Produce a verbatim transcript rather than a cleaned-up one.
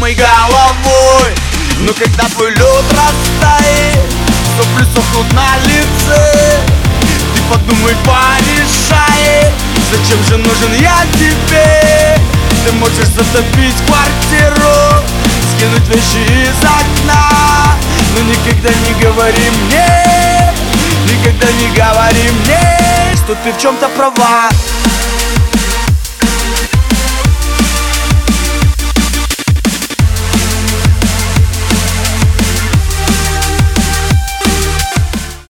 подумай головой. Но когда твой лед растает, сопли сохнут на лице, ты подумай, порешай, зачем же нужен я тебе? Ты можешь затопить квартиру, скинуть вещи из окна, но никогда не говори мне, никогда не говори мне, что ты в чем-то права.